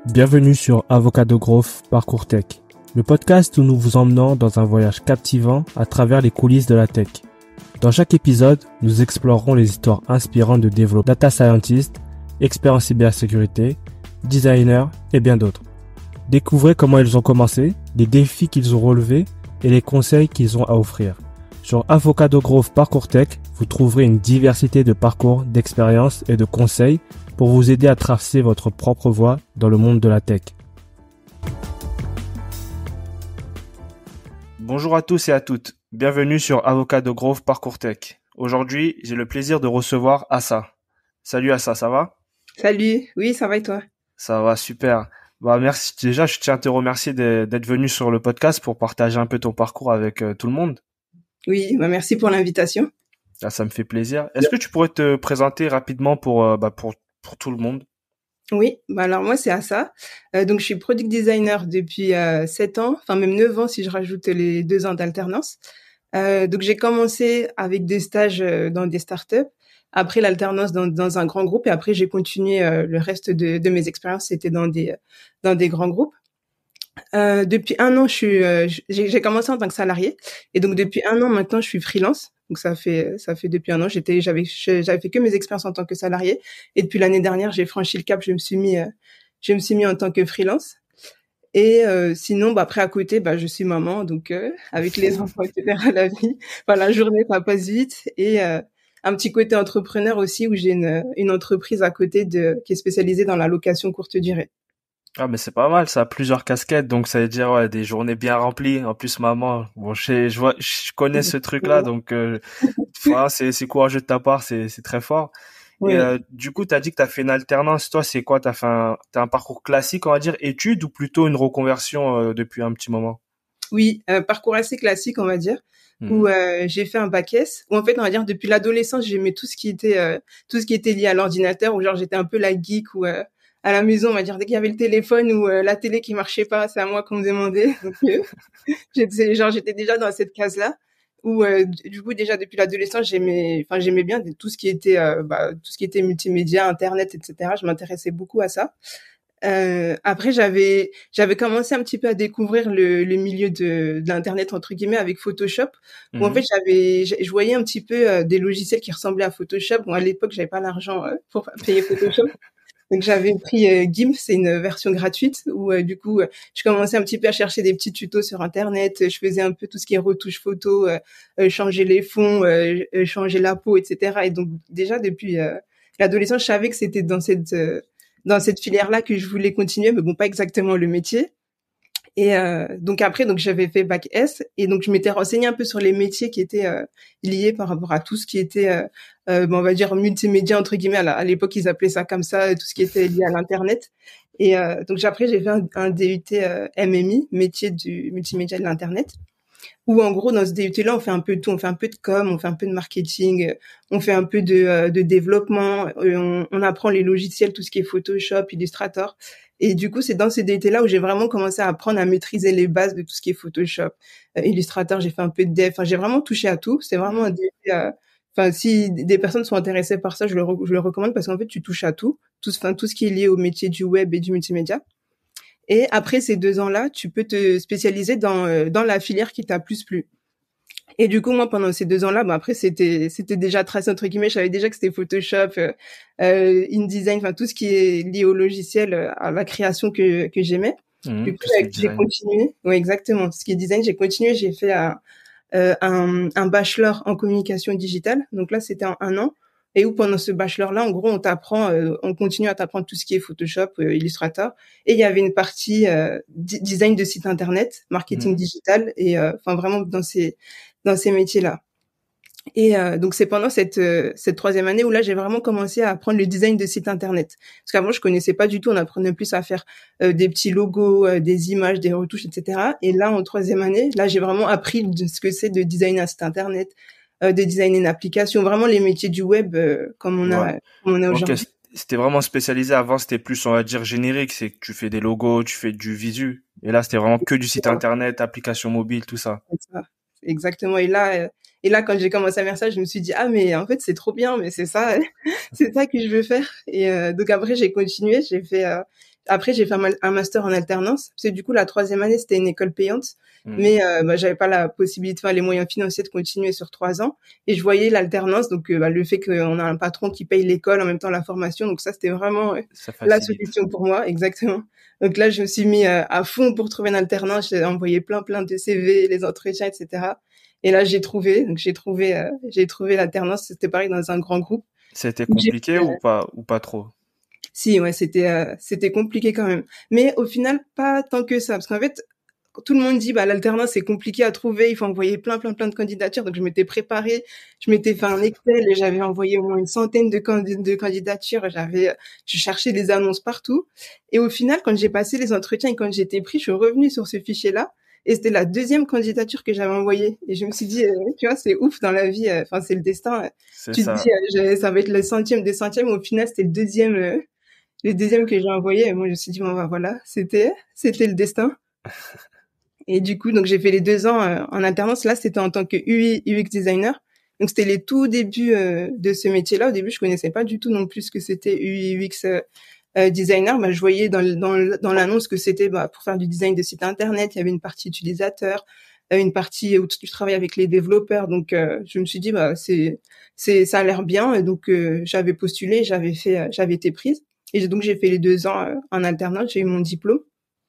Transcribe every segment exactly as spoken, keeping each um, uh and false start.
Bienvenue sur Avocado Growth Parcours Tech, le podcast où nous vous emmenons dans un voyage captivant à travers les coulisses de la tech. Dans chaque épisode, nous explorerons les histoires inspirantes de développeurs, data scientists, experts en cybersécurité, designers et bien d'autres. Découvrez comment ils ont commencé, les défis qu'ils ont relevés et les conseils qu'ils ont à offrir. Sur Avocado Growth Parcours Tech, vous trouverez une diversité de parcours, d'expériences et de conseils pour vous aider à tracer votre propre voie dans le monde de la tech. Bonjour à tous et à toutes. Bienvenue sur Avocado Growth Parcours Tech. Aujourd'hui, j'ai le plaisir de recevoir Assa. Salut Assa, ça va? Salut, oui, ça va et toi? Ça va, super. Bah merci. Déjà, je tiens à te remercier de- d'être venu sur le podcast pour partager un peu ton parcours avec euh, tout le monde. Oui, bah merci pour l'invitation. Ah, ça me fait plaisir. Est-ce que tu pourrais te présenter rapidement pour euh, bah, pour pour tout le monde? Oui, bah alors moi c'est Assa. Euh, donc je suis product designer depuis euh, sept ans, enfin même neuf ans si je rajoute les deux ans d'alternance. Euh, donc j'ai commencé avec des stages euh, dans des startups, après l'alternance dans, dans un grand groupe et après j'ai continué euh, le reste de, de mes expériences, c'était dans des dans des grands groupes. Euh, depuis un an, je suis, euh, j'ai, j'ai commencé en tant que salarié et donc depuis un an maintenant, je suis freelance. Donc ça fait, ça fait depuis un an. J'étais, j'avais, j'avais fait que mes expériences en tant que salarié et depuis l'année dernière, j'ai franchi le cap. Je me suis mis, euh, je me suis mis en tant que freelance. Et euh, sinon, bah après à côté, bah je suis maman, donc euh, avec les enfants, et cetera. La vie, enfin la journée, ça passe vite et euh, un petit côté entrepreneur aussi où j'ai une, une entreprise à côté de qui est spécialisée dans la location courte durée. Ah mais c'est pas mal, ça a plusieurs casquettes, donc ça veut dire ouais, des journées bien remplies. En plus maman, bon je sais, je vois, je connais ce truc-là, donc euh, voilà, c'est c'est courageux de ta part, c'est c'est très fort. Et Oui. euh, du coup, t'as dit que t'as fait une alternance. Toi, c'est quoi? T'as fait un t'as un parcours classique, on va dire, études ou plutôt une reconversion euh, depuis un petit moment? Oui, euh, parcours assez classique, on va dire, où Mhm. euh, j'ai fait un bac S, où en fait, on va dire, depuis l'adolescence, j'aimais tout ce qui était euh, tout ce qui était lié à l'ordinateur, où genre j'étais un peu la geek, ou euh, à la maison, on va dire, dès qu'il y avait le téléphone ou euh, la télé qui marchait pas, c'est à moi qu'on me demandait. Donc, euh, j'étais genre j'étais déjà dans cette case-là, où euh, du du coup déjà depuis l'adolescence, j'aimais, enfin j'aimais bien tout ce qui était euh, bah, tout ce qui était multimédia, internet, et cetera. Je m'intéressais beaucoup à ça. Euh, après, j'avais j'avais commencé un petit peu à découvrir le, le milieu de, de l'internet entre guillemets avec Photoshop. Où en Mhm. fait, j'avais je je voyais un petit peu euh, des logiciels qui ressemblaient à Photoshop. Bon, à l'époque, j'avais pas l'argent euh, pour payer Photoshop, donc j'avais pris euh, GIMP, c'est une version gratuite où euh, du coup, euh, je commençais un petit peu à chercher des petits tutos sur internet. Je faisais un peu tout ce qui est retouche photo, euh, euh, changer les fonds, euh, euh, changer la peau, et cetera. Et donc déjà depuis euh, l'adolescence, je savais que c'était dans cette euh, dans cette filière-là que je voulais continuer, mais bon, pas exactement le métier. Et euh, donc après, donc j'avais fait bac S et donc je m'étais renseignée un peu sur les métiers qui étaient euh, liés par rapport à tout ce qui était, euh, euh, bon, on va dire multimédia entre guillemets. À, la- à l'époque, ils appelaient ça comme ça, tout ce qui était lié à l'internet. Et euh, donc j'ai- après, j'ai fait un, un D U T euh, M M I, métier du multimédia de l'internet, où en gros dans ce D U T-là, on fait un peu de tout, on fait un peu de com, on fait un peu de marketing, euh, on fait un peu de, euh, de développement, euh, on, on apprend les logiciels, tout ce qui est Photoshop, Illustrator. Et du coup, c'est dans ce D U T-là où j'ai vraiment commencé à apprendre à maîtriser les bases de tout ce qui est Photoshop, euh, Illustrator. J'ai fait un peu de dev, enfin j'ai vraiment touché à tout. C'est vraiment un D U T. euh, Enfin, si des personnes sont intéressées par ça, je le, re- je le recommande parce qu'en fait, tu touches à tout, tout, enfin, tout ce qui est lié au métier du web et du multimédia. Et après ces deux ans-là, tu peux te spécialiser dans euh, dans la filière qui t'a plus plu. Et du coup, moi, pendant ces deux ans-là, bon, après, c'était c'était déjà tracé, entre guillemets. Je savais déjà que c'était Photoshop, euh, euh, InDesign, enfin, tout ce qui est lié au logiciel, euh, à la création que, que j'aimais. Du Mhm. coup, Tout ce qui est j'ai j'ai design. continué. Oui, exactement. Ce qui est design, j'ai continué. J'ai fait un, euh, un, un bachelor en communication digitale. Donc là, c'était en un an. Et où pendant ce bachelor-là, en gros, on t'apprend, euh, on continue à t'apprendre tout ce qui est Photoshop, euh, Illustrator. Et il y avait une partie euh, di- design de site internet, marketing Mhm. digital, et euh, enfin vraiment dans ces dans ces métiers-là. Et euh, donc c'est pendant cette euh, cette troisième année où là j'ai vraiment commencé à apprendre le design de site internet. Parce qu'avant je connaissais pas du tout, on apprenait plus à faire euh, des petits logos, euh, des images, des retouches, et cetera. Et là en troisième année, là j'ai vraiment appris de ce que c'est de designer un site internet, euh, de designer une application, vraiment les métiers du web euh, comme on Ouais. a comme on a Ok, aujourd'hui. c- c'était vraiment spécialisé. Avant, c'était plus, on va dire, générique. C'est que tu fais des logos, tu fais du visu. Et là, c'était vraiment que du site internet, application mobile, tout ça. C'est ça. Exactement. Et là, euh, et là, quand j'ai commencé à faire ça, je me suis dit, ah, mais en fait, c'est trop bien, mais c'est ça, c'est ça que je veux faire. Et euh, donc après, j'ai continué, j'ai fait, euh, après j'ai fait un, un master en alternance. Parce que du coup, la troisième année, c'était une école payante. Mmh. Mais euh, bah, j'avais pas la possibilité, enfin, les moyens financiers de continuer sur trois ans. Et je voyais l'alternance, donc euh, bah, le fait qu'on a un patron qui paye l'école, en même temps la formation. Donc ça, c'était vraiment euh, la solution pour moi, exactement. Donc là, je me suis mis euh, à fond pour trouver une alternance. J'ai envoyé plein, plein de C V, les entretiens, et cetera. Et là, j'ai trouvé. Donc j'ai trouvé, euh, j'ai trouvé l'alternance. C'était pareil dans un grand groupe. C'était compliqué fait, ou pas ou pas trop? Si, ouais, c'était euh, c'était compliqué quand même. Mais au final, pas tant que ça, parce qu'en fait, tout le monde dit bah l'alternance c'est compliqué à trouver, il faut envoyer plein plein plein de candidatures. Donc je m'étais préparée, je m'étais fait un Excel et j'avais envoyé au moins une centaine de, candi- de candidatures. J'avais, je cherchais des annonces partout. Et au final, quand j'ai passé les entretiens et quand j'étais pris, je suis revenue sur ce fichier-là. Et c'était la deuxième candidature que j'avais envoyée. Et je me suis dit, euh, tu vois, c'est ouf dans la vie. Enfin, euh, c'est le destin. Euh, c'est tu ça. te dis, euh, ça va être le centième des centièmes. Au final, c'était le deuxième, euh, le deuxième que j'ai envoyé. Et moi, je me suis dit, bon, bah, voilà, c'était, c'était le destin. Et du coup, donc j'ai fait les deux ans euh, en alternance. Là, c'était en tant que U I U X designer. Donc c'était les tout débuts euh, de ce métier-là. Au début, je connaissais pas du tout non plus ce que c'était U I U X euh, euh, designer. Bah, je voyais dans dans dans l'annonce que c'était bah, pour faire du design de site internet. Il y avait une partie utilisateur, euh, une partie où tu travailles avec les développeurs. Donc euh, je me suis dit bah c'est c'est ça a l'air bien. Et donc euh, j'avais postulé, j'avais fait, euh, j'avais été prise. Et donc j'ai fait les deux ans euh, en alternance. J'ai eu mon diplôme.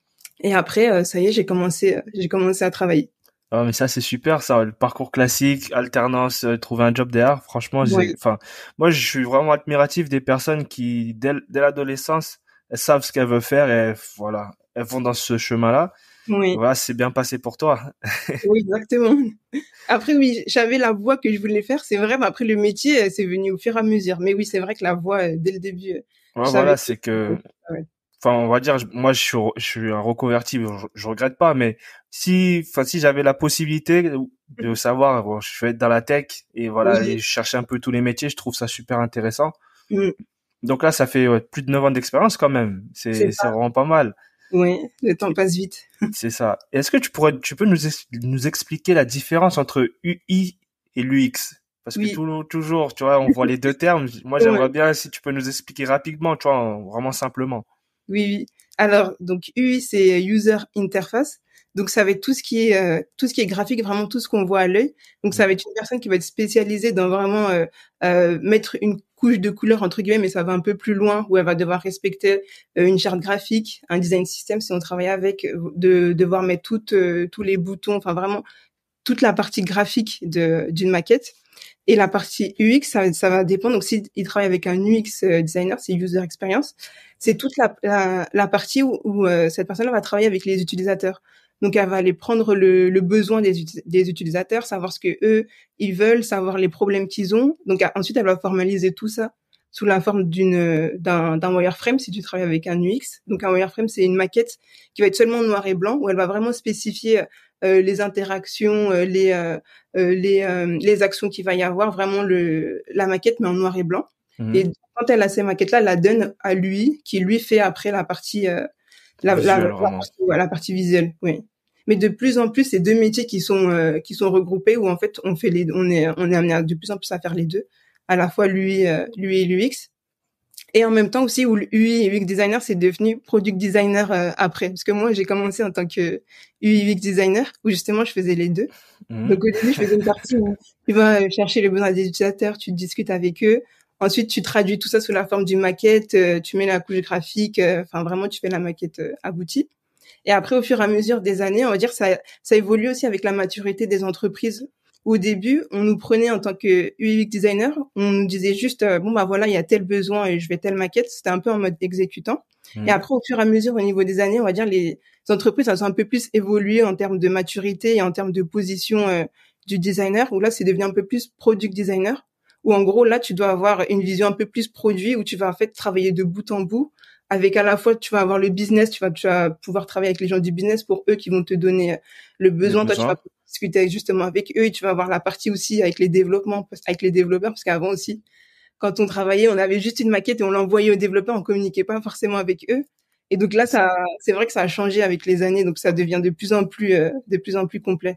Et après, euh, ça y est, j'ai commencé, euh, j'ai commencé à travailler. Ah, mais ça, c'est super, ça. Le parcours classique, alternance, euh, trouver un job derrière. Franchement, j'ai, Ouais. enfin, moi, je suis vraiment admiratif des personnes qui, dès, dès l'adolescence, elles savent ce qu'elles veulent faire et voilà, elles vont dans ce chemin-là. Oui. Voilà, c'est bien passé pour toi. Oui, exactement. Après, oui, j'avais la voie que je voulais faire, c'est vrai, mais après, le métier, c'est venu au fur et à mesure. Mais oui, c'est vrai que la voie, dès le début, ouais, voilà, c'est que, ouais. Enfin, on va dire, moi, je suis, je suis un reconverti, je, je regrette pas, mais si, enfin, si j'avais la possibilité de savoir, bon, je vais être dans la tech et voilà, Oui. et chercher un peu tous les métiers, je trouve ça super intéressant. Mm. Donc là, ça fait ouais, plus de neuf ans d'expérience quand même. C'est, c'est, c'est vraiment pas mal. Oui, le temps passe vite. C'est ça. Est-ce que tu pourrais, tu peux nous, nous expliquer la différence entre U I et l'U X? Parce oui. que tout, toujours, tu vois, on voit les deux termes. Moi, j'aimerais ouais. bien si tu peux nous expliquer rapidement, tu vois, vraiment simplement. Oui, oui. Alors, donc U I, c'est User Interface. Donc, ça va être tout ce qui est euh, tout ce qui est graphique, vraiment tout ce qu'on voit à l'œil. Donc, ça va être une personne qui va être spécialisée dans vraiment euh, euh, mettre une couche de couleur entre guillemets, mais ça va un peu plus loin, où elle va devoir respecter euh, une charte graphique, un design system si on travaille avec, de devoir mettre toutes euh, tous les boutons, enfin vraiment toute la partie graphique de d'une maquette. Et la partie U X, ça, ça va dépendre. Donc, s'il travaille avec un U X designer, c'est User Experience. C'est toute la, la, la partie où, où euh, cette personne-là va travailler avec les utilisateurs. Donc, elle va aller prendre le, le besoin des, des utilisateurs, savoir ce que eux ils veulent, savoir les problèmes qu'ils ont. Donc, ensuite, elle va formaliser tout ça sous la forme d'une d'un, d'un wireframe si tu travailles avec un U X. Donc, un wireframe, c'est une maquette qui va être seulement noir et blanc, où elle va vraiment spécifier Euh, les interactions, euh, les euh, euh, les euh, les actions qu'il va y avoir, vraiment le la maquette mais en noir et blanc. Mmh. Et quand elle a ces maquettes là, elle la donne à lui qui lui fait après la partie euh, la, visuelle, la, la, partie, ouais, la partie visuelle, oui. Mais de plus en plus, c'est deux métiers qui sont euh, qui sont regroupés où en fait on fait les on est on est amené à, de plus en plus à faire les deux, à la fois lui euh, lui et l'U X. Et en même temps aussi où le U I et U X designer c'est devenu product designer euh, après, parce que moi j'ai commencé en tant que U I U X designer où justement je faisais les deux. Mmh. Donc au début je faisais une partie où tu vas chercher les besoins des utilisateurs, tu discutes avec eux, ensuite tu traduis tout ça sous la forme d'une maquette, euh, tu mets la couche graphique, enfin euh, vraiment tu fais la maquette euh, aboutie. Et après au fur et à mesure des années, on va dire ça ça évolue aussi avec la maturité des entreprises. Au début, on nous prenait en tant que U I U X designer, on nous disait juste euh, bon bah voilà, il y a tel besoin et je vais telle maquette, c'était un peu en mode exécutant. Mmh. Et après au fur et à mesure au niveau des années, on va dire les entreprises elles ont un peu plus évolué en termes de maturité et en termes de position euh, du designer, où là c'est devenu un peu plus product designer, où en gros là tu dois avoir une vision un peu plus produit, où tu vas en fait travailler de bout en bout avec à la fois tu vas avoir le business, tu vas tu vas pouvoir travailler avec les gens du business pour eux qui vont te donner le besoin, toi tu vas discuter justement avec eux et tu vas avoir la partie aussi avec les développements, avec les développeurs, parce qu'avant aussi, quand on travaillait, on avait juste une maquette et on l'envoyait aux développeurs, on communiquait pas forcément avec eux. Et donc là, ça, c'est vrai que ça a changé avec les années, donc ça devient de plus en plus, euh, de plus en plus complet.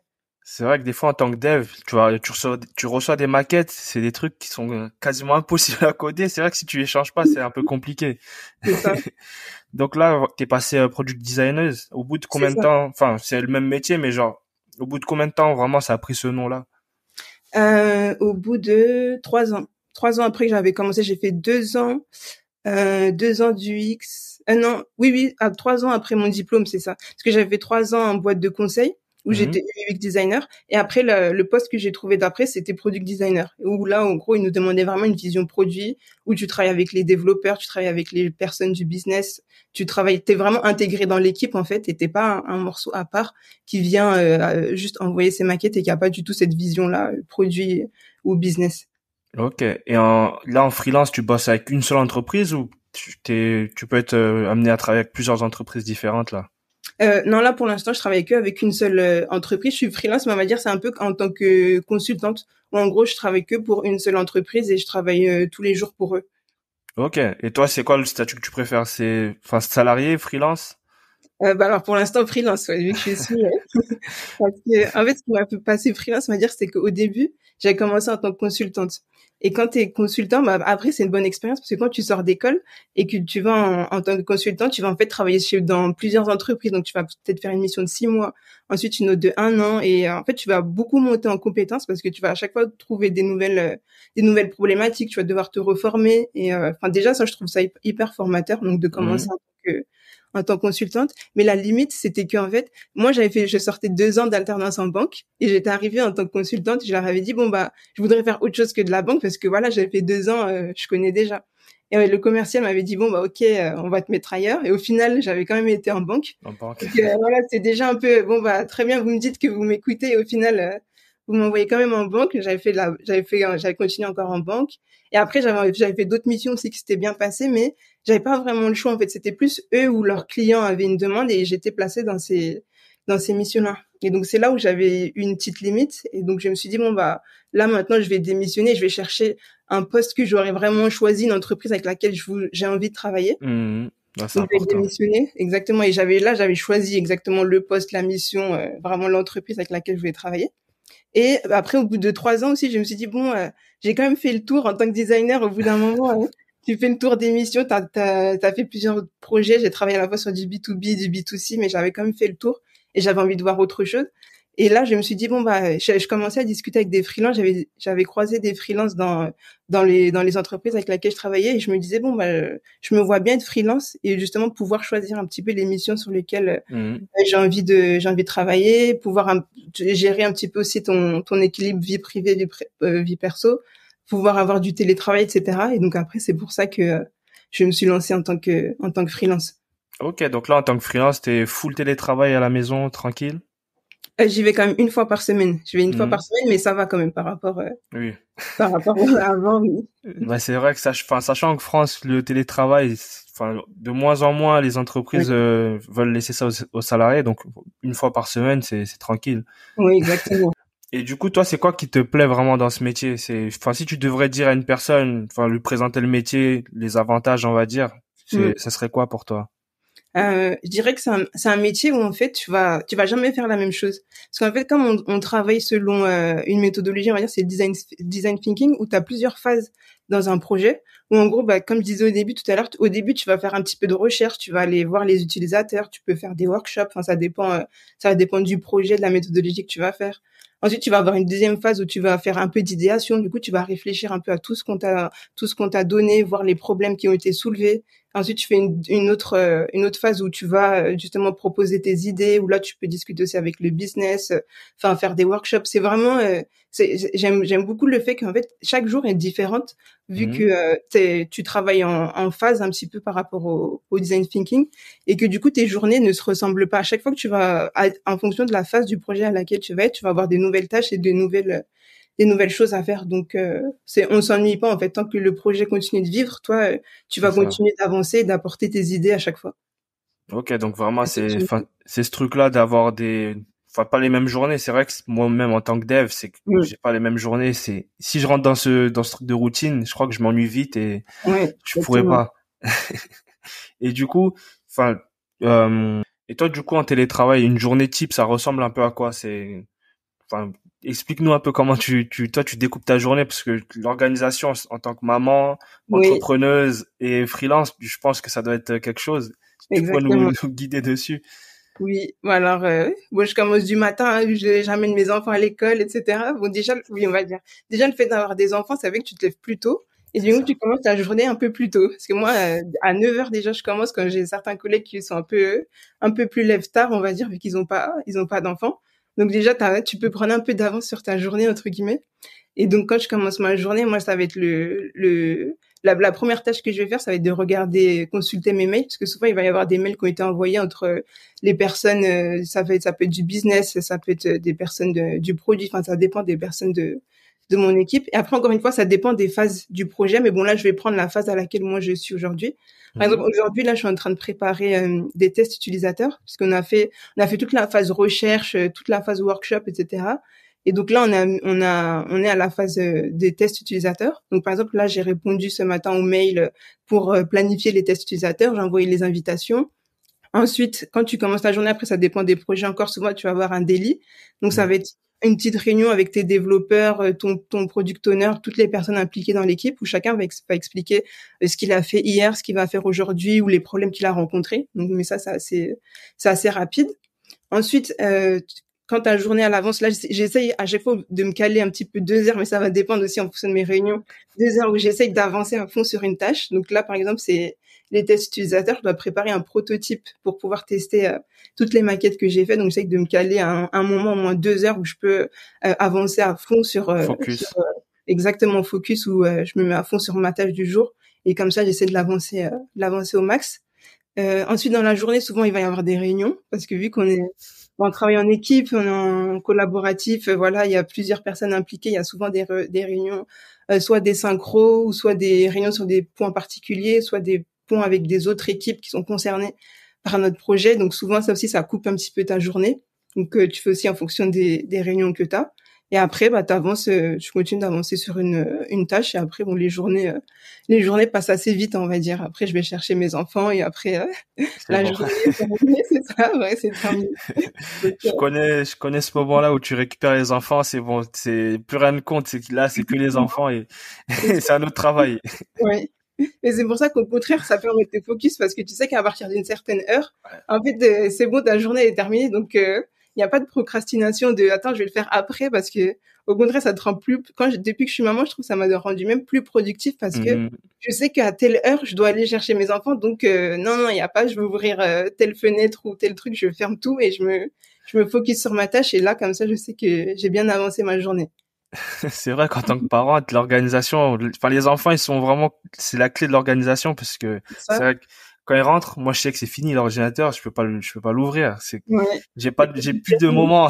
C'est vrai que des fois, en tant que dev, tu vois, tu reçois, tu reçois des maquettes, c'est des trucs qui sont euh, quasiment impossibles à coder. C'est vrai que si tu les changes pas, c'est un peu compliqué. C'est ça, Donc là, t'es passé euh, product designer. Au bout de c'est combien de ça. temps, enfin, c'est le même métier, mais genre, au bout de combien de temps, vraiment, ça a pris ce nom-là? Euh, au bout de trois ans. Trois ans après que j'avais commencé, j'ai fait deux ans, euh, deux ans d'U X. Euh, non, oui, oui, à trois ans après mon diplôme, c'est ça. Parce que j'avais fait trois ans en boîte de conseil où Mhm. j'étais U X designer. Et après, le, le poste que j'ai trouvé d'après, c'était product designer. Où là, en gros, ils nous demandaient vraiment une vision produit, où tu travailles avec les développeurs, tu travailles avec les personnes du business, tu travailles, t'es vraiment intégré dans l'équipe, en fait, et t'es pas un, un morceau à part qui vient euh, juste envoyer ses maquettes et qui a pas du tout cette vision-là, euh, produit ou business. Ok. Et en, là, en freelance, tu bosses avec une seule entreprise ou tu t'es, tu peux être euh, amené à travailler avec plusieurs entreprises différentes, là? Euh, non, là, pour l'instant, je travaille que avec une seule euh, entreprise. Je suis freelance, mais on va dire c'est un peu en tant que consultante. Où en gros, je travaille que pour une seule entreprise et je travaille euh, tous les jours pour eux. Ok. Et toi, c'est quoi le statut que tu préfères? C'est, enfin, salarié, freelance? Euh, bah alors, pour l'instant, freelance, ouais, vu que je suis... euh, parce que, en fait, ce qui m'a fait passer freelance, on va dire, c'est qu'au début, j'ai commencé en tant que consultante. Et quand tu es consultant, bah, après, c'est une bonne expérience parce que quand tu sors d'école et que tu vas en, en tant que consultant, tu vas en fait travailler chez, dans plusieurs entreprises. Donc, tu vas peut-être faire une mission de six mois, ensuite une autre de un an. Et euh, en fait, tu vas beaucoup monter en compétences parce que tu vas à chaque fois trouver des nouvelles, euh, des nouvelles problématiques. Tu vas devoir te reformer. Et euh, enfin, déjà, ça, je trouve ça hyper formateur. Donc, de commencer Mhm. en tant que, en tant que consultante. Mais la limite, c'était qu'en fait, moi, j'avais fait, je sortais deux ans d'alternance en banque et j'étais arrivée en tant que consultante. Et je leur avais dit, bon, bah, je voudrais faire autre chose que de la banque parce que voilà, j'avais fait deux ans, euh, je connais déjà. Et ouais, le commercial m'avait dit, bon, bah, ok, euh, on va te mettre ailleurs. Et au final, j'avais quand même été en banque. En banque. Donc, euh, voilà, c'est déjà un peu, bon, bah, très bien, vous me dites que vous m'écoutez et au final, euh, vous m'envoyez quand même en banque. J'avais fait de la, j'avais fait, euh, j'avais continué encore en banque. Et après, j'avais, j'avais fait d'autres missions aussi qui s'étaient bien passées, mais j'avais pas vraiment le choix. En fait, c'était plus eux ou leurs clients avaient une demande et j'étais placée dans ces, dans ces missions-là. Et donc, c'est là où j'avais une petite limite. Et donc, je me suis dit, bon, bah, là, maintenant, je vais démissionner, je vais chercher un poste que j'aurais vraiment choisi, une entreprise avec laquelle je vou- j'ai envie de travailler. Mhm. Ah, c'est Donc, j'ai important. démissionné, exactement. Et j'avais, là, j'avais choisi exactement le poste, la mission, euh, vraiment l'entreprise avec laquelle je voulais travailler. Et après, au bout de trois ans aussi, je me suis dit, bon, euh, j'ai quand même fait le tour en tant que designer. Au bout d'un moment, hein, tu fais le tour des missions, t'as, t'as, t'as fait plusieurs projets. J'ai travaillé à la fois sur du B deux B, du B deux C, mais j'avais quand même fait le tour et j'avais envie de voir autre chose. Et là, je me suis dit, bon, bah, je, je commençais à discuter avec des freelances. J'avais, j'avais croisé des freelances dans, dans les, dans les entreprises avec lesquelles je travaillais et je me disais, bon, bah, je me vois bien être freelance et justement pouvoir choisir un petit peu les missions sur lesquelles Mhm. j'ai envie de j'ai envie de travailler, pouvoir un- gérer un petit peu aussi ton ton équilibre vie privée vie, pré- euh, vie perso, pouvoir avoir du télétravail, et cetera. Et donc après c'est pour ça que euh, je me suis lancée en tant que en tant que freelance. Ok, donc là, en tant que freelance, t'es full télétravail à la maison, tranquille? Euh, J'y vais quand même une fois par semaine. Je vais une fois Mhm. par semaine, mais ça va quand même par rapport euh, Oui. par rapport à avant. Oui. Bah, c'est vrai que ça, enfin, sachant que France, le télétravail, c'est- enfin, de moins en moins, les Oui, entreprises euh, veulent laisser ça aux, aux salariés, donc une fois par semaine, c'est, c'est tranquille. oui, exactement. Et du coup, toi, c'est quoi qui te plaît vraiment dans ce métier? C'est, enfin, si tu devrais dire à une personne, enfin, lui présenter le métier, les avantages, on va dire, c'est, Mm. ça serait quoi pour toi? Euh, je dirais que c'est un, c'est un métier où en fait tu vas tu vas jamais faire la même chose parce qu'en fait comme on, on travaille selon euh, une méthodologie, on va dire c'est le design design thinking, où tu as plusieurs phases dans un projet, où en gros bah comme je disais au début tout à l'heure, au début tu vas faire un petit peu de recherche, tu vas aller voir les utilisateurs, tu peux faire des workshops, enfin ça dépend euh, ça va dépendre du projet, de la méthodologie que tu vas faire. Ensuite tu vas avoir une deuxième phase où tu vas faire un peu d'idéation, du coup tu vas réfléchir un peu à tout ce qu'on t'a tout ce qu'on t'a donné, voir les problèmes qui ont été soulevés. Ensuite, tu fais une, une autre euh, une autre phase où tu vas euh, justement proposer tes idées, où là tu peux discuter aussi avec le business, euh, enfin faire des workshops. C'est vraiment euh, c'est j'aime j'aime beaucoup le fait qu'en fait chaque jour est différente, vu que Mhm. euh, t'es- tu travailles en, en phase un petit peu par rapport au, au design thinking, et que du coup tes journées ne se ressemblent pas. À chaque fois que tu vas à- en fonction de la phase du projet à laquelle tu vas être, tu vas avoir des nouvelles tâches et des nouvelles des nouvelles choses à faire. Donc, euh, c'est, on s'ennuie pas, en fait. Tant que le projet continue de vivre, toi, euh, tu C'est vas ça. continuer d'avancer et d'apporter tes idées à chaque fois. Ok, donc vraiment, c'est, enfin, Effectivement. c'est ce truc-là d'avoir des, enfin, pas les mêmes journées. C'est vrai que moi-même, en tant que dev, c'est que Mm. j'ai pas les mêmes journées. C'est, si je rentre dans ce, dans ce truc de routine, je crois que je m'ennuie vite et Ouais, je pourrais exactement. pas. Et du coup, enfin, euh, et toi, du coup, en télétravail, une journée type, ça ressemble un peu à quoi? C'est, enfin, explique-nous un peu comment tu, tu, toi, tu découpes ta journée, parce que l'organisation en tant que maman, Oui, entrepreneuse et freelance, je pense que ça doit être quelque chose. Tu pourrais nous, exactement. nous guider dessus. Oui, bon alors, euh, bon, je commence du matin, hein, je- j'amène mes enfants à l'école, et cetera. Bon, déjà, oui, on va dire, déjà le fait d'avoir des enfants, ça fait que tu te lèves plus tôt, et C'est du coup, ça. tu commences ta journée un peu plus tôt. Parce que moi, euh, à neuf heures déjà, je commence quand j'ai certains collègues qui sont un peu, un peu plus lève-tard, on va dire, vu qu'ils ont pas, ils ont pas d'enfants. Donc déjà, t'as, tu peux prendre un peu d'avance sur ta journée, entre guillemets. Et donc, quand je commence ma journée, moi, ça va être le, le, la, la première tâche que je vais faire, ça va être de regarder, consulter mes mails, parce que souvent, il va y avoir des mails qui ont été envoyés entre les personnes, euh, ça peut être, ça peut être du business, ça peut être des personnes de, du produit, enfin, ça dépend des personnes de, de mon équipe. Et après, encore une fois, ça dépend des phases du projet, mais bon, là, je vais prendre la phase à laquelle moi, je suis aujourd'hui. Par exemple, Mhm. aujourd'hui, là, je suis en train de préparer euh, des tests utilisateurs, puisqu'on a fait, on a fait toute la phase recherche, euh, toute la phase workshop, et cetera. Et donc là, on a, on a, on est à la phase euh, des tests utilisateurs. Donc par exemple, là, j'ai répondu ce matin au mail pour euh, planifier les tests utilisateurs. J'ai envoyé les invitations. Ensuite, quand tu commences ta journée, après, ça dépend des projets encore. Souvent, tu vas avoir un daily. Donc ça Mhm. va être une petite réunion avec tes développeurs, euh, ton, ton product owner, toutes les personnes impliquées dans l'équipe, où chacun va, ex- va expliquer euh, ce qu'il a fait hier, ce qu'il va faire aujourd'hui, ou les problèmes qu'il a rencontrés. Donc, mais ça, c'est assez, c'est assez rapide. Ensuite, euh, quand ta journée à l'avance, là, j'essaye à chaque fois de me caler un petit peu deux heures, mais ça va dépendre aussi en fonction de mes réunions. Deux heures où j'essaye d'avancer à fond sur une tâche. Donc là, par exemple, c'est les tests utilisateurs. Je dois préparer un prototype pour pouvoir tester euh, toutes les maquettes que j'ai faites. Donc j'essaye de me caler à un, un moment, au moins deux heures, où je peux euh, avancer à fond sur, euh, sur Focus. euh, exactement focus, où euh, je me mets à fond sur ma tâche du jour. Et comme ça, j'essaie de l'avancer, euh, de l'avancer au max. Euh, ensuite, dans la journée, souvent, il va y avoir des réunions parce que vu qu'on est, on travaille en équipe, on est en collaboratif, euh, voilà, il y a plusieurs personnes impliquées. Il y a souvent des, re- des réunions, euh, soit des synchros ou soit des réunions sur des points particuliers, soit des points avec des autres équipes qui sont concernées par notre projet. Donc souvent, ça aussi, ça coupe un petit peu ta journée. Donc euh, tu fais aussi en fonction des, des réunions que tu as. Et après, bah, t'avances, euh, tu continues d'avancer sur une, une tâche. Et après, bon, les journées, euh, les journées passent assez vite, on va dire. Après, je vais chercher mes enfants et après, euh, C'est la bon. journée est terminée, c'est ça, ouais, c'est terminé. Donc, Je euh, connais, je connais ce moment-là où tu récupères les enfants, c'est bon, c'est plus rien de compte, c'est que là, c'est que les enfants et, c'est et ça, c'est un autre travail. ouais. Et c'est pour ça qu'au contraire, ça permet de te focus parce que tu sais qu'à partir d'une certaine heure, en fait, euh, c'est bon, ta journée est terminée. Donc, euh, il n'y a pas de procrastination de attends, je vais le faire après parce que au contraire, ça te rend plus. Quand je- depuis que je suis maman, je trouve que ça m'a rendu même plus productif parce que Mhm. je sais qu'à telle heure, je dois aller chercher mes enfants. Donc, euh, non, non, il n'y a pas. Je vais ouvrir euh, telle fenêtre ou tel truc. Je ferme tout et je me, je me focus sur ma tâche. Et là, comme ça, je sais que j'ai bien avancé ma journée. C'est vrai qu'en tant que parent, l'organisation, enfin les enfants, ils sont vraiment, c'est la clé de l'organisation parce que C'est c'est ça. vrai que quand ils rentrent, moi je sais que c'est fini l'ordinateur, je peux pas, le- je peux pas l'ouvrir. C'est, Ouais. j'ai pas, de- j'ai plus de moments.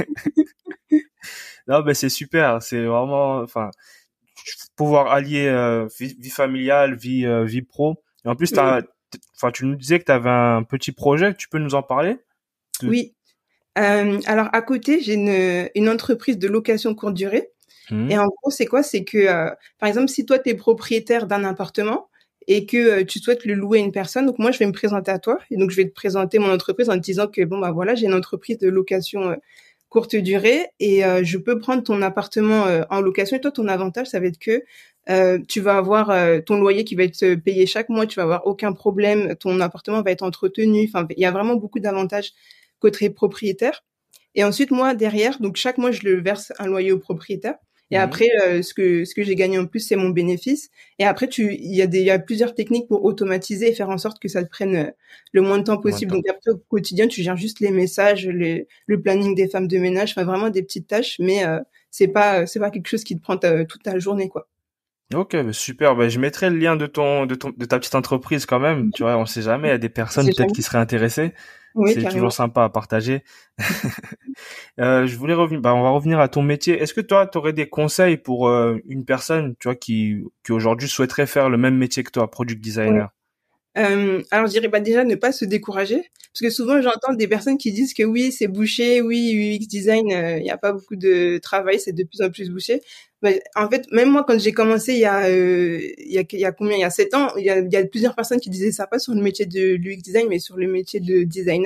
Non, mais c'est super, c'est vraiment, enfin, pouvoir allier euh, vie, vie familiale, vie, euh, vie pro. Et en plus, Oui. t'as, t- enfin, tu nous disais que tu avais un petit projet, tu peux nous en parler? De- Oui. Euh, alors à côté, j'ai une, une entreprise de location courte durée. Et Mhm. en gros, c'est quoi? C'est que, euh, par exemple, si toi, tu es propriétaire d'un appartement et que euh, tu souhaites le louer à une personne, donc moi, je vais me présenter à toi et donc je vais te présenter mon entreprise en te disant que, bon, bah voilà, j'ai une entreprise de location euh, courte durée et euh, je peux prendre ton appartement euh, en location. Et toi, ton avantage, ça va être que euh, tu vas avoir euh, ton loyer qui va être payé chaque mois, tu vas avoir aucun problème, ton appartement va être entretenu. Enfin, il y a vraiment beaucoup d'avantages côté propriétaire. Et ensuite, moi, derrière, donc chaque mois, je le verse un loyer au propriétaire. Et Mhm. après, euh, ce que ce que j'ai gagné en plus, c'est mon bénéfice. Et après, tu, il y a des, il y a plusieurs techniques pour automatiser et faire en sorte que ça te prenne euh, le moins de temps Moins de possible. temps. Donc après, au quotidien, tu gères juste les messages, les, le planning des femmes de ménage, enfin vraiment des petites tâches, mais euh, c'est pas c'est pas quelque chose qui te prend ta- toute ta journée, quoi. Ok, bah super. Bah, je mettrai le lien de ton, de ton, de ta petite entreprise quand même. Tu vois, on sait jamais. Il y a des personnes C'est peut-être jamais. qui seraient intéressées. Oui, C'est toujours carrément. sympa à partager. Euh, je voulais revenir, bah, on va revenir à ton métier. Est-ce que toi, tu aurais des conseils pour euh, une personne, tu vois, qui, qui aujourd'hui souhaiterait faire le même métier que toi, product Ouais. designer? Euh, alors je dirais bah déjà ne pas se décourager parce que souvent j'entends des personnes qui disent que oui c'est bouché, oui U X design il y a pas beaucoup de travail, c'est de plus en plus bouché. Mais en fait même moi quand j'ai commencé il y a euh, il y a il y a combien il y a sept ans il y a il y a plusieurs personnes qui disaient ça pas sur le métier de l'U X design mais sur le métier de designer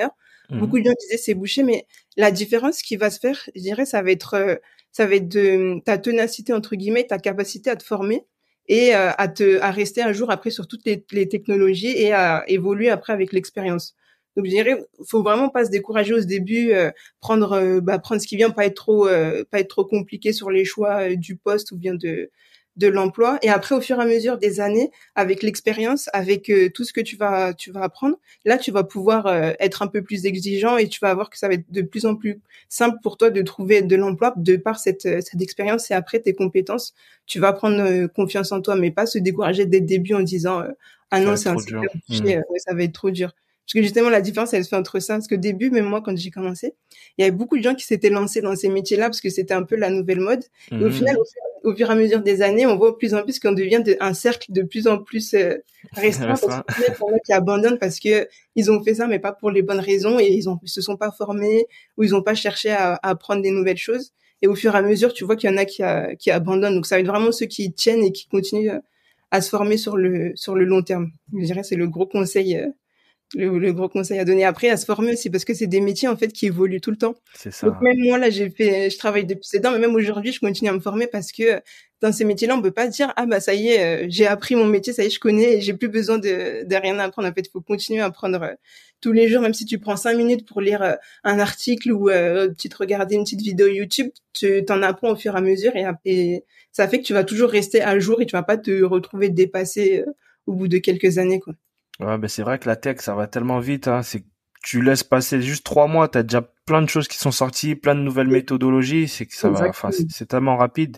Mhm. Beaucoup de gens disaient c'est bouché, mais la différence qui va se faire, je dirais, ça va être, euh, ça va être de ta ténacité entre guillemets, ta capacité à te former et euh, à te, à rester un jour après sur toutes les, les technologies et à évoluer après avec l'expérience. Donc je dirais, faut vraiment pas se décourager au début, euh, prendre, euh, bah, prendre ce qui vient, pas être trop, euh, pas être trop compliqué sur les choix euh, du poste ou bien de de l'emploi. Et après, au fur et à mesure des années, avec l'expérience, avec euh, tout ce que tu vas, tu vas apprendre, là, tu vas pouvoir euh, être un peu plus exigeant et tu vas voir que ça va être de plus en plus simple pour toi de trouver de l'emploi de par cette, euh, cette expérience et après tes compétences. Tu vas prendre euh, confiance en toi, mais pas se décourager dès le début en disant euh, ah Ça va non, être c'est un trop dur. secteur Mhm. bouché, euh, ouais, ça va être trop dur. Parce que justement, la différence, elle se fait entre ça. Parce que au début, même moi, quand j'ai commencé, il y avait beaucoup de gens qui s'étaient lancés dans ces métiers-là parce que c'était un peu la nouvelle mode. Et au final, Mhm. au fur, au fur et à mesure des années, on voit de plus en plus qu'on devient de, un cercle de plus en plus euh, restreint parce Restreint. qu'au final, il y en a qui abandonnent parce que ils ont fait ça, mais pas pour les bonnes raisons et ils ont, ils se sont pas formés ou ils ont pas cherché à, à apprendre des nouvelles choses. Et au fur et à mesure, tu vois qu'il y en a qui, a, qui abandonnent. Donc, ça va être vraiment ceux qui tiennent et qui continuent à, à se former sur le, sur le long terme. Je dirais, c'est le gros conseil euh, le, le gros conseil à donner après à se former aussi parce que c'est des métiers en fait qui évoluent tout le temps. C'est Donc ça. même moi là j'ai fait je travaille depuis sept ans mais même aujourd'hui je continue à me former parce que dans ces métiers-là on peut pas dire ah bah ça y est euh, j'ai appris mon métier ça y est je connais et j'ai plus besoin de de rien apprendre en fait il faut continuer à apprendre euh, tous les jours même si tu prends cinq minutes pour lire euh, un article ou euh, peut-être regarder une petite vidéo YouTube tu t'en apprends au fur et à mesure et, et ça fait que tu vas toujours rester à jour et tu vas pas te retrouver dépassé euh, au bout de quelques années quoi. Ouais, ben c'est vrai que la tech, ça va tellement vite, hein. C'est, tu laisses passer juste trois mois, t'as déjà plein de choses qui sont sorties, plein de nouvelles méthodologies. C'est que ça va, enfin, c'est Exactement. c'est tellement rapide.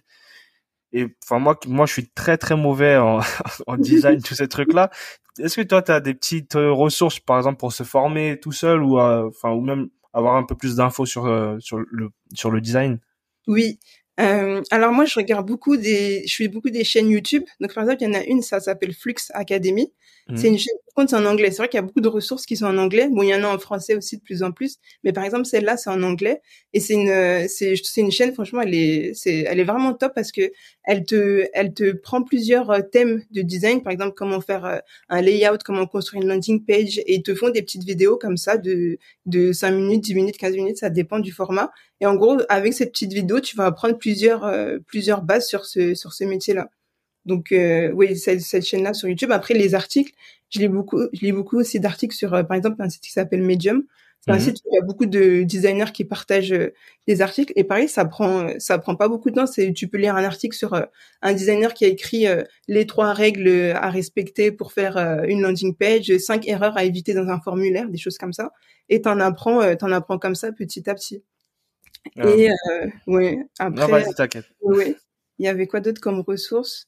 Et enfin, moi, moi, je suis très, très mauvais en, en design, tous ces trucs-là. Est-ce que toi, t'as des petites euh, ressources, par exemple, pour se former tout seul ou, euh, enfin, ou même avoir un peu plus d'infos sur, euh, sur le, sur le design? Oui. Euh, alors moi, je regarde beaucoup des, je suis beaucoup des chaînes YouTube. Donc par exemple, il y en a une, ça s'appelle Flux Academy. C'est Mhm. une chaîne, par contre, c'est en anglais. C'est vrai qu'il y a beaucoup de ressources qui sont en anglais. Bon, il y en a en français aussi de plus en plus. Mais par exemple, celle-là, c'est en anglais. Et c'est une, euh, c'est, c'est une chaîne, franchement, elle est, c'est, elle est vraiment top parce que elle te, elle te prend plusieurs euh, thèmes de design. Par exemple, comment faire euh, un layout, comment construire une landing page. Et ils te font des petites vidéos comme ça de, de cinq minutes, dix minutes, quinze minutes. Ça dépend du format. Et en gros, avec cette petite vidéo, tu vas apprendre plusieurs euh, plusieurs bases sur ce sur ce métier-là. Donc euh, oui, cette, cette chaîne-là sur YouTube. Après les articles, je lis beaucoup, je lis beaucoup aussi d'articles sur, euh, par exemple, un site qui s'appelle Medium. C'est un Mhm. site où il y a beaucoup de designers qui partagent euh, des articles. Et pareil, ça prend ça prend pas beaucoup de temps. C'est tu peux lire un article sur euh, un designer qui a écrit euh, les trois règles à respecter pour faire euh, une landing page, cinq erreurs à éviter dans un formulaire, des choses comme ça. Et t'en apprends, euh, t'en apprends comme ça petit à petit. Euh, Et euh, ouais, non, après, vas-y, t'inquiète. ouais, il y avait quoi d'autre comme ressources?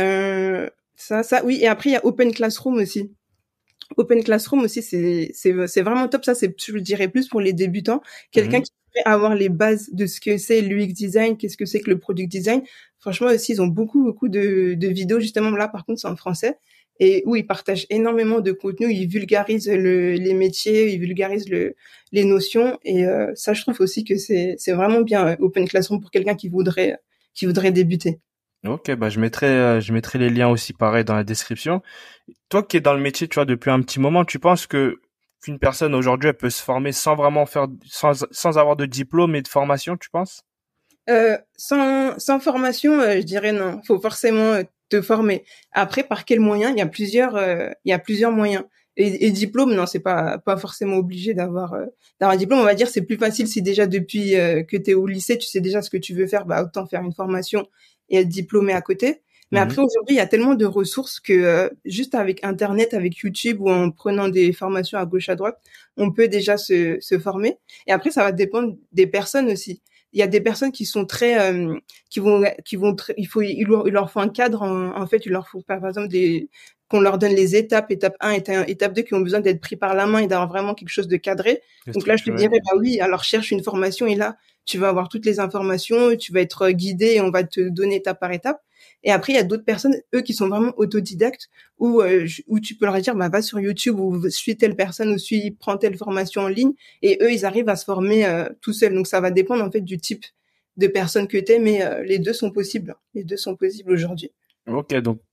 Euh, ça, ça, oui. Et après, il y a Open Classroom aussi. Open Classroom aussi, c'est c'est c'est vraiment top. Ça, c'est, je dirais, plus pour les débutants. Quelqu'un Mhm. qui veut avoir les bases de ce que c'est l'U X design, qu'est-ce que c'est que le product design. Franchement, aussi, ils ont beaucoup beaucoup de de vidéos justement là. Par contre, c'est en français. Et où ils partagent énormément de contenu, ils vulgarisent le, les métiers, ils vulgarisent le, les notions. Et euh, ça, je trouve aussi que c'est c'est vraiment bien euh, Open Classroom pour quelqu'un qui voudrait qui voudrait débuter. Ok, bah je mettrai, euh, je mettrai les liens aussi pareil dans la description. Toi qui es dans le métier, tu vois, depuis un petit moment, tu penses que qu'une personne aujourd'hui, elle peut se former sans vraiment faire, sans, sans avoir de diplôme et de formation, tu penses? Euh, sans, sans formation, euh, je dirais non. Faut forcément euh, te former. Après, par quel moyen? Il y a plusieurs, euh, il y a plusieurs moyens. Et, et diplôme, non, c'est pas pas forcément obligé d'avoir euh, d'avoir un diplôme. On va dire c'est plus facile si déjà depuis euh, que t'es au lycée, tu sais déjà ce que tu veux faire, bah autant faire une formation et être diplômé à côté. Mais Mhm. après aujourd'hui, il y a tellement de ressources que euh, juste avec Internet, avec YouTube ou en prenant des formations à gauche à droite, on peut déjà se se former. Et après, ça va dépendre des personnes aussi. Il y a des personnes qui sont très euh, qui vont qui vont tr- il faut il leur, il leur faut un cadre en, en fait il leur faut par exemple des qu'on leur donne les étapes étape un étape, étape deux qui ont besoin d'être pris par la main et d'avoir vraiment quelque chose de cadré. C'est Donc là je te structuré. dirais bah oui, alors cherche une formation et là tu vas avoir toutes les informations, tu vas être guidé et on va te donner étape par étape. Et après il y a d'autres personnes eux qui sont vraiment autodidactes où euh, où tu peux leur dire bah va sur YouTube ou suis telle personne ou suis prends telle formation en ligne et eux ils arrivent à se former euh, tout seuls. Donc ça va dépendre en fait du type de personnes que t'es, mais euh, les deux sont possibles. Les deux sont possibles aujourd'hui. Ok, donc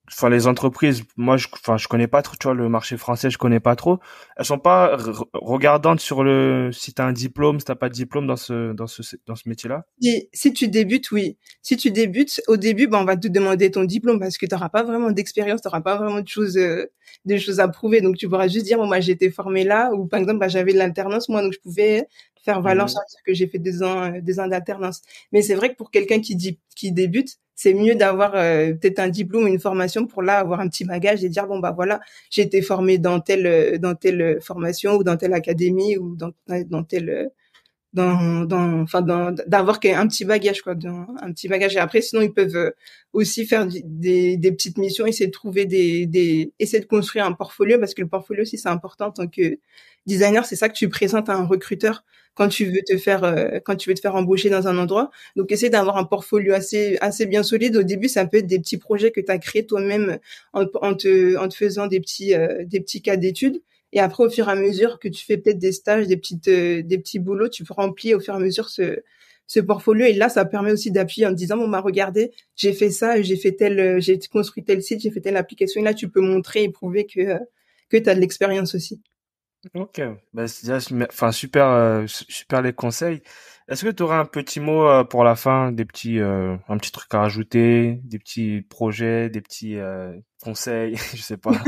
enfin les entreprises, moi je enfin je connais pas trop, tu vois, le marché français, je connais pas trop. Elles sont pas re- regardantes sur le si tu as un diplôme, si t'as pas de diplôme dans ce dans ce dans ce métier-là. Si, si tu débutes, oui. Si tu débutes, au début, ben, on va te demander ton diplôme parce que tu n'auras pas vraiment d'expérience, tu n'auras pas vraiment de choses, euh, de choses à prouver. Donc, tu pourras juste dire, bon, moi, j'ai été formée là, ou par exemple, bah, j'avais de l'alternance, moi, donc je pouvais faire valoir Mhm. ça, dire que j'ai fait deux ans, euh, deux ans d'alternance. Mais c'est vrai que pour quelqu'un qui dit, qui débute, c'est mieux d'avoir euh, peut-être un diplôme ou une formation pour là avoir un petit bagage et dire, bon, bah voilà, j'ai été formée dans telle, euh, dans telle formation ou dans telle académie ou dans, dans telle, euh, dans dans enfin dans d'avoir un petit bagage quoi dans, un petit bagage et après sinon ils peuvent euh, aussi faire des des petites missions, essayer de trouver des des essayer de construire un portfolio parce que le portfolio aussi c'est important en tant que designer, c'est ça que tu présentes à un recruteur quand tu veux te faire euh, quand tu veux te faire embaucher dans un endroit. Donc essayer d'avoir un portfolio assez assez bien solide. Au début ça peut être des petits projets que tu as créés toi-même en, en te en te faisant des petits euh, des petits cas d'études. Et après, au fur et à mesure que tu fais peut-être des stages, des petites, euh, des petits boulots, tu remplis au fur et à mesure ce, ce portfolio. Et là, ça permet aussi d'appuyer en te disant, bon, bah, regardez, j'ai fait ça, j'ai fait tel, euh, j'ai construit tel site, j'ai fait telle application. Et là, tu peux montrer et prouver que, euh, que tu as de l'expérience aussi. Ok, bah, c'est déjà, sum- enfin super, euh, su- super les conseils. Est-ce que tu aurais un petit mot euh, pour la fin, des petits, euh, un petit truc à rajouter, des petits projets, des petits euh, conseils, je sais pas.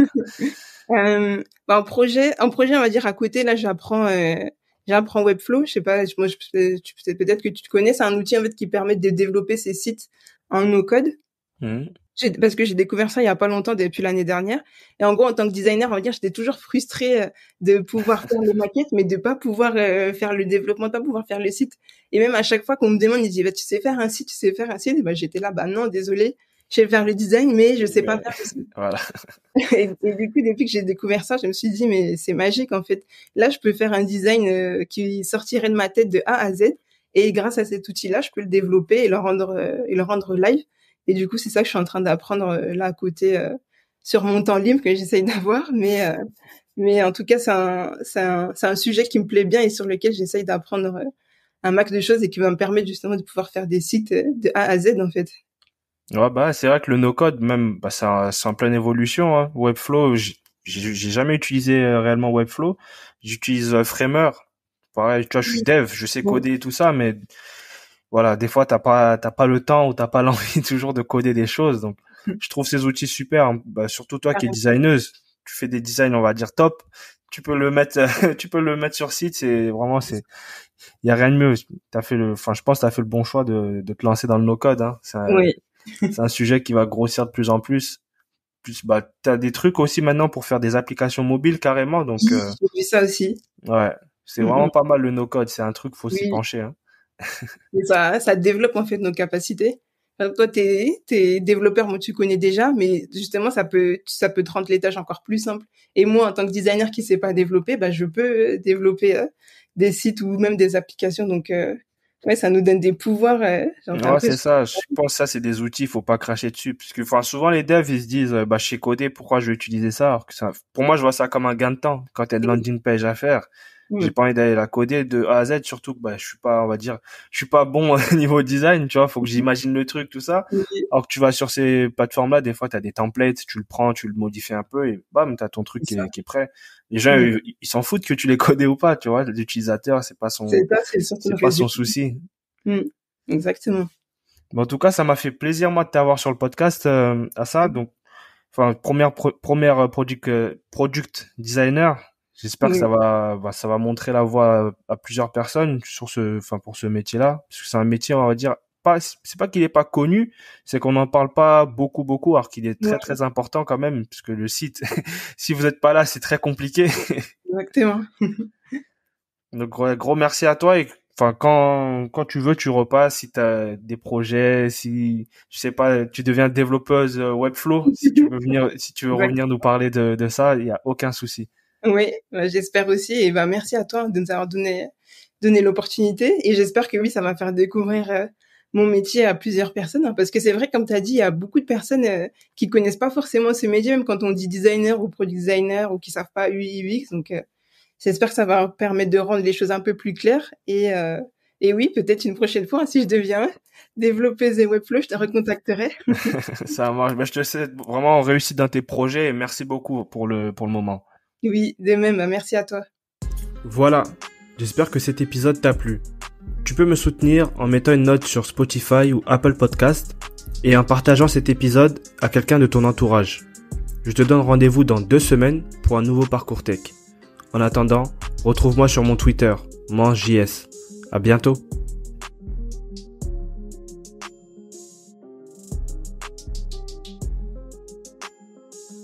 Euh, bah, un projet, un projet, on va dire à côté, là, j'apprends, euh, j'apprends Webflow. Je sais pas, moi, je, tu peut-être que tu te connais. C'est un outil en fait qui permet de développer ses sites en no code. Mhm. J'ai- parce que j'ai découvert ça il y a pas longtemps, depuis l'année dernière. Et en gros, en tant que designer, on va dire, j'étais toujours frustrée euh, de pouvoir faire les maquettes, mais de pas pouvoir euh, faire le développement, de pas pouvoir faire le site. Et même à chaque fois qu'on me demande, ils disent, bah, tu sais faire un site, tu sais faire un site, et bah, j'étais là, bah non, désolé, je sais faire le design, mais je sais pas Mais faire le site. voilà. Et, et du coup, depuis que j'ai découvert ça, je me suis dit, mais c'est magique, en fait. Là, je peux faire un design euh, qui sortirait de ma tête de A à Z. Et grâce à cet outil-là, je peux le développer et le rendre, euh, et le rendre live. Et du coup, c'est ça que je suis en train d'apprendre euh, là à côté, euh, sur mon temps libre que j'essaye d'avoir. Mais, euh, mais en tout cas, c'est un, c'est un, c'est un sujet qui me plaît bien et sur lequel j'essaye d'apprendre euh, un max de choses et qui va me permettre justement de pouvoir faire des sites euh, de A à Z, en fait. Ouais, bah, c'est vrai que le no-code, même, bah, c'est en, c'est en pleine évolution, hein. Webflow, j'ai j'ai j'ai jamais utilisé euh, réellement Webflow. J'utilise euh, Framer. Pareil, tu vois, je suis dev, je sais Bon, coder et tout ça, mais voilà, des fois, t'as pas, t'as pas le temps ou t'as pas l'envie toujours de coder des choses. Donc, je trouve ces outils super, hein. Bah, surtout toi qui es designeuse, tu fais des designs, on va dire top. Tu peux le mettre, tu peux le mettre sur site. C'est vraiment, c'est, il y a rien de mieux. T'as fait le, enfin, je pense que t'as fait le bon choix de, de te lancer dans le no-code, hein. C'est un, oui, c'est un sujet qui va grossir de plus en plus. Plus, bah, t'as des trucs aussi maintenant pour faire des applications mobiles carrément. Donc, euh, j'ai vu ça aussi. ouais, c'est Mm, vraiment mm. pas mal le no-code. C'est un truc, faut s'y Oui. pencher, hein. Et ça, ça développe en fait nos capacités. Enfin, toi, t'es, t'es développeur, moi tu connais déjà, mais justement, ça peut, ça peut te rendre les tâches encore plus simples. Et moi, en tant que designer qui sait pas développer, bah, je peux développer euh, des sites ou même des applications. Donc, euh, ouais, ça nous donne des pouvoirs. Euh, genre, Ouais, après, c'est je- ça. Je pense que ça, c'est des outils, faut pas cracher dessus. Parce que, enfin, souvent, les devs, ils se disent, euh, bah, je sais coder, pourquoi je vais utiliser ça? Alors que ça, pour moi, je vois ça comme un gain de temps. Quand il y a de landing page à faire, j'ai Mm. pas envie d'aller la coder de A à Z, surtout que, bah, je suis pas, on va dire, je suis pas bon au niveau design, tu vois, faut que j'imagine le truc, tout ça. Oui, Alors que tu vas sur ces plateformes-là, des fois, t'as des templates, tu le prends, tu le modifies un peu et bam, t'as ton truc c'est qui ça. est, qui est prêt. Les gens, Mm. ils ils s'en foutent que tu les codé ou pas, tu vois. L'utilisateur, c'est pas son, C'est ça, c'est surtout c'est le pas son résultat. souci. Mm. Exactement. Bon, en tout cas, ça m'a fait plaisir moi de t'avoir sur le podcast euh, à ça. Donc, enfin, première pro- première euh, product euh, product designer. J'espère que ça Oui. va, bah, ça va montrer la voie à, à plusieurs personnes sur ce, enfin pour ce métier-là, parce que c'est un métier, on va dire, pas, c'est pas qu'il est pas connu, c'est qu'on n'en parle pas beaucoup beaucoup, alors qu'il est très Ouais, très important quand même, puisque le site, si vous êtes pas là, c'est très compliqué. exactement. Donc gros, gros merci à toi et enfin quand quand tu veux tu repasses si tu as des projets si je sais pas tu deviens développeuse euh, Webflow si tu veux venir si tu veux revenir nous parler de de ça il y a aucun souci. Oui, bah, j'espère aussi. Et ben, merci à toi de nous avoir donné, donné l'opportunité. Et j'espère que oui, ça va faire découvrir euh, mon métier à plusieurs personnes. Hein, parce que c'est vrai, comme tu as dit, il y a beaucoup de personnes euh, qui connaissent pas forcément ce métier, même quand on dit designer ou product designer ou qui savent pas U I U X. Donc, euh, j'espère que ça va permettre de rendre les choses un peu plus claires. Et, euh, et oui, peut-être une prochaine fois, hein, si je deviens développer The Webflow, je te recontacterai. Ça marche. Ben, je te souhaite vraiment réussite dans tes projets et merci beaucoup pour le, pour le moment. Oui, de même, merci à toi. Voilà, j'espère que cet épisode t'a plu. Tu peux me soutenir en mettant une note sur Spotify ou Apple Podcast et en partageant cet épisode à quelqu'un de ton entourage. Je te donne rendez-vous dans deux semaines pour un nouveau parcours tech. En attendant, retrouve-moi sur mon Twitter, MangeJS. À bientôt.